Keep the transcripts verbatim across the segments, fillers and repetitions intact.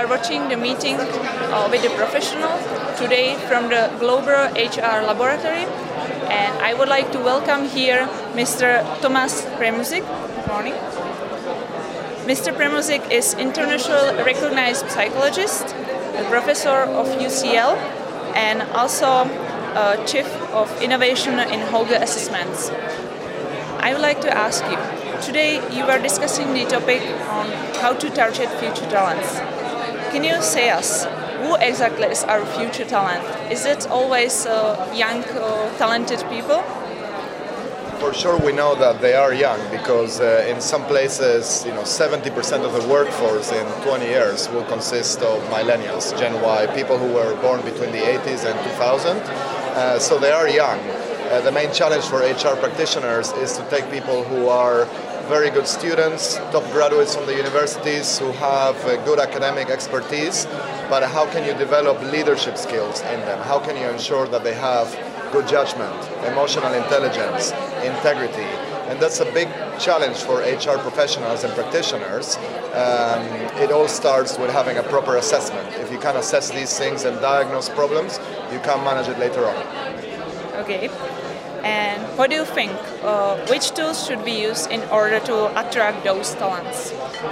are watching the meeting uh, with the professional today from the Global H R Laboratory, and I would like to welcome here Mister Tomáš Premuzic. Good morning. Mister Premuzic is internationally recognized psychologist, a professor of U C L, and also uh, chief of innovation in Hoge Assessments. I would like to ask you, today you are discussing the topic on how to target future talents. Can you say us, who exactly is our future talent? Is it always uh, young, uh, talented people? For sure we know that they are young because uh, in some places, you know, seventy percent of the workforce in twenty years will consist of millennials, Gen Y, people who were born between the eighties and two thousand. Uh, so they are young. Uh, the main challenge for H R practitioners is to take people who are very good students, top graduates from the universities who have uh, good academic expertise, but how can you develop leadership skills in them? How can you ensure that they have good judgment, emotional intelligence, integrity? And that's a big challenge for H R professionals and practitioners. Um, it all starts with having a proper assessment. If you can assess these things and diagnose problems, you can manage it later on. Okay. And what do you think? Uh, which tools should be used in order to attract those talents?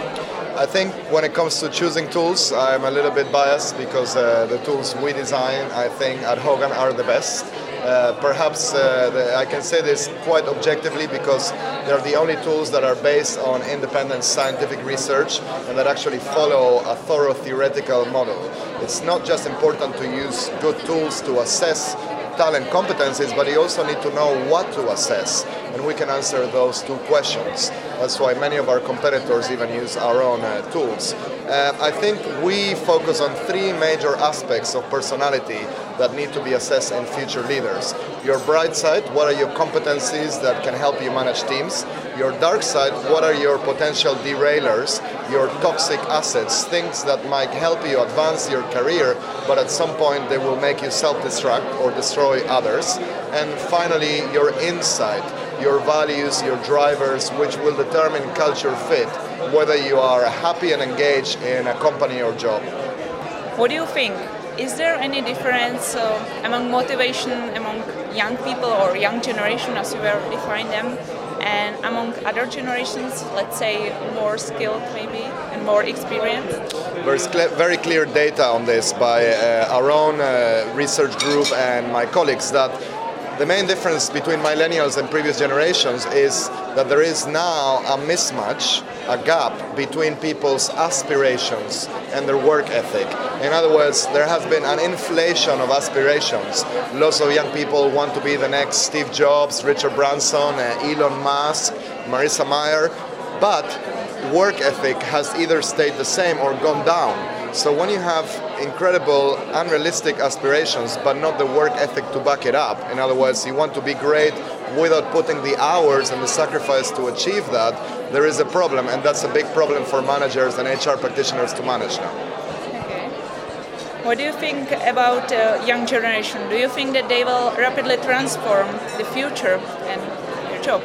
I think when it comes to choosing tools, I'm a little bit biased because uh, the tools we design, I think, at Hogan are the best. Uh, perhaps uh, the, I can say this quite objectively because they're the only tools that are based on independent scientific research and that actually follow a thorough theoretical model. It's not just important to use good tools to assess talent competencies, but you also need to know what to assess, and we can answer those two questions. That's why many of our competitors even use our own uh, tools. Uh, I think we focus on three major aspects of personality that need to be assessed in future leaders. Your bright side, what are your competencies that can help you manage teams? Your dark side, what are your potential derailers, your toxic assets, things that might help you advance your career, but at some point they will make you self-destruct or destroy others. And finally, your inside, your values, your drivers, which will determine culture fit, whether you are happy and engaged in a company or job. What do you think? Is there any difference uh, among motivation among young people or young generation, as you were defining them, and among other generations, let's say more skilled maybe and more experienced? There's very clear data on this by uh, our own uh, research group and my colleagues that the main difference between millennials and previous generations is that there is now a mismatch, a gap between people's aspirations and their work ethic. In other words, there has been an inflation of aspirations. Lots of young people want to be the next Steve Jobs, Richard Branson, uh, Elon Musk, Marissa Mayer, but work ethic has either stayed the same or gone down. So when you have incredible, unrealistic aspirations, but not the work ethic to back it up, in other words, you want to be great without putting the hours and the sacrifice to achieve that, there is a problem, and that's a big problem for managers and H R practitioners to manage now. Okay. What do you think about uh, young generation? Do you think that they will rapidly transform the future and your job?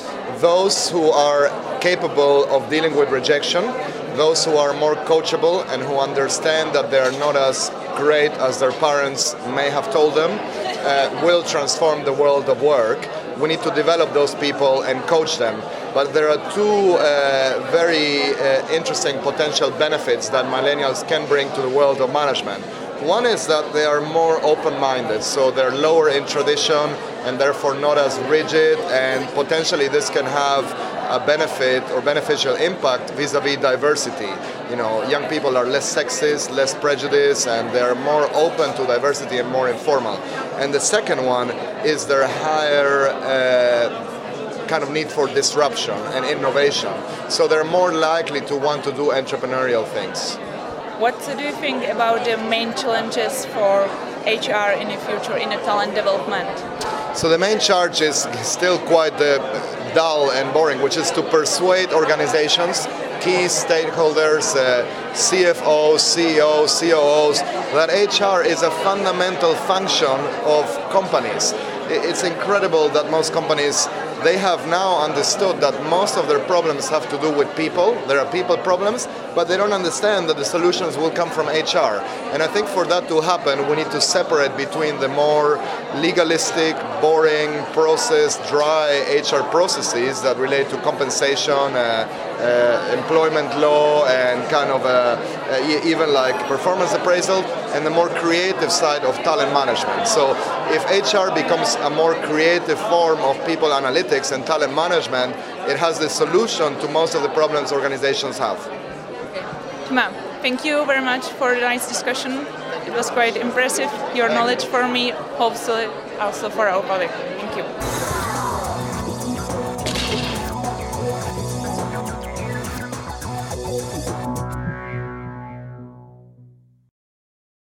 Those who are capable of dealing with rejection, those who are more coachable and who understand that they are not as great as their parents may have told them, uh, will transform the world of work. We need to develop those people and coach them. But there are two uh, very uh, interesting potential benefits that millennials can bring to the world of management. One is that they are more open-minded, so they're lower in tradition and therefore not as rigid, and potentially this can have a benefit or beneficial impact vis-a-vis diversity. You know, young people are less sexist, less prejudiced, and they're more open to diversity and more informal. And the second one is their higher uh, kind of need for disruption and innovation. So they're more likely to want to do entrepreneurial things. What do you think about the main challenges for H R in the future in the talent development? So the main charge is still quite uh, dull and boring, which is to persuade organizations, key stakeholders, uh, C F Os, C E Os, C O Os, that H R is a fundamental function of companies. It's incredible that most companies, they have now understood that most of their problems have to do with people. There are people problems, but they don't understand that the solutions will come from H R. And I think for that to happen, we need to separate between the more legalistic, boring, process, dry H R processes that relate to compensation, uh, uh, employment law, and kind of uh, uh, even like performance appraisal, and the more creative side of talent management. So if H R becomes a more creative form of people analytics and talent management, it has the solution to most of the problems organizations have. Okay. Toma, thank you very much for the nice discussion. It was quite impressive, your knowledge for me, hopefully also for our colleague. Thank you.